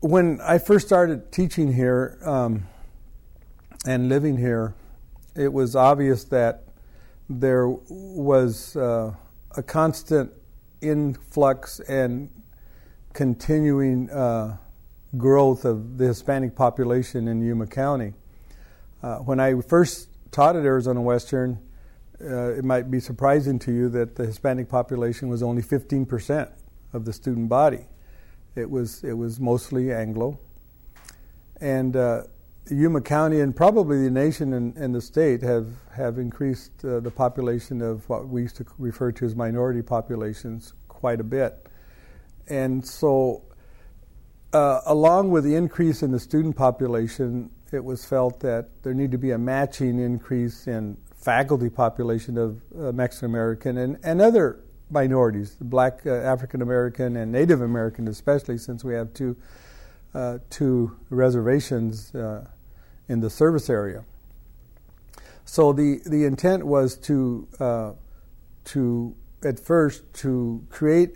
when I first started teaching here and living here, it was obvious that there was a constant influx and continuing growth of the Hispanic population in Yuma County. When I first taught at Arizona Western, it might be surprising to you that the Hispanic population was only 15% of the student body. It was mostly Anglo. And Yuma County and probably the nation and the state have increased the population of what we used to refer to as minority populations quite a bit. And so along with the increase in the student population, it was felt that there needed to be a matching increase in faculty population of Mexican American and other minorities, Black, African American, and Native American, especially since we have two reservations in the service area. So the intent was to at first to create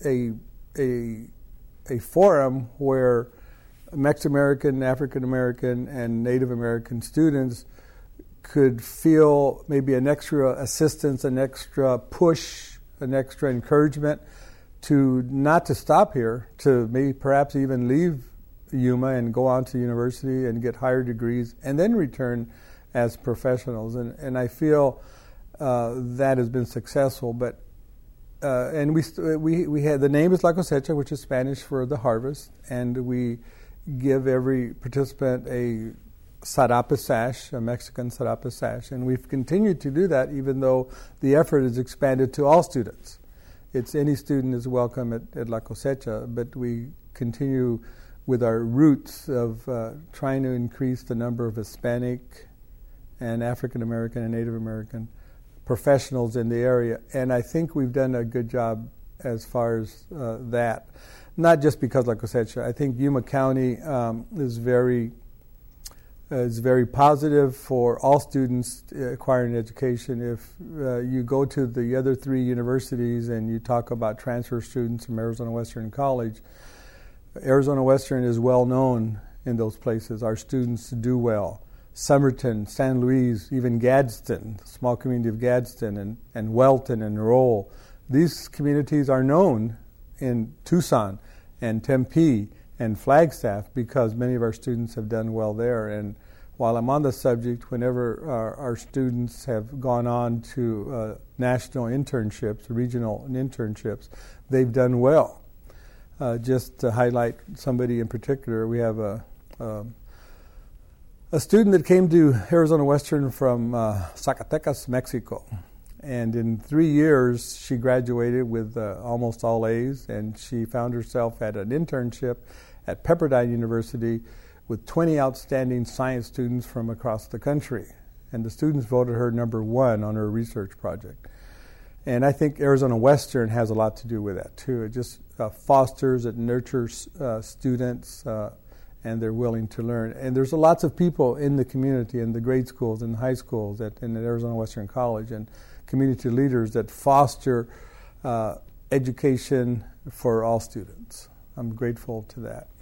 a forum where Mexican American, African American, and Native American students could feel maybe an extra assistance, an extra push, an extra encouragement to not to stop here, to maybe perhaps even leave Yuma and go on to university and get higher degrees and then return as professionals. And I feel that has been successful. But and we had, the name is La Cosecha, which is Spanish for the harvest, and we give every participant a sarape sash, a Mexican sarape sash, and we've continued to do that even though the effort is expanded to all students. It's any student is welcome at La Cosecha, but we continue with our roots of trying to increase the number of Hispanic and African American and Native American professionals in the area, and I think we've done a good job as far as that. Not just because La Cosecha. I think Yuma County is very positive for all students acquiring education. If you go to the other three universities and you talk about transfer students from Arizona Western College, Arizona Western is well known in those places. Our students do well. Somerton, San Luis, even Gadsden, the small community of Gadsden, and Welton and Roll. These communities are known in Tucson and Tempe and Flagstaff because many of our students have done well there. And while I'm on the subject, whenever our students have gone on to national internships, regional internships, they've done well. Just to highlight somebody in particular, we have a student that came to Arizona Western from Zacatecas, Mexico. And in 3 years, she graduated with almost all A's, and she found herself at an internship at Pepperdine University with 20 outstanding science students from across the country. And the students voted her number one on her research project. And I think Arizona Western has a lot to do with that, too. It just fosters, it nurtures students, and they're willing to learn. And there's lots of people in the community, in the grade schools, in the high schools, in Arizona Western College, and community leaders that foster education for all students. I'm grateful to that.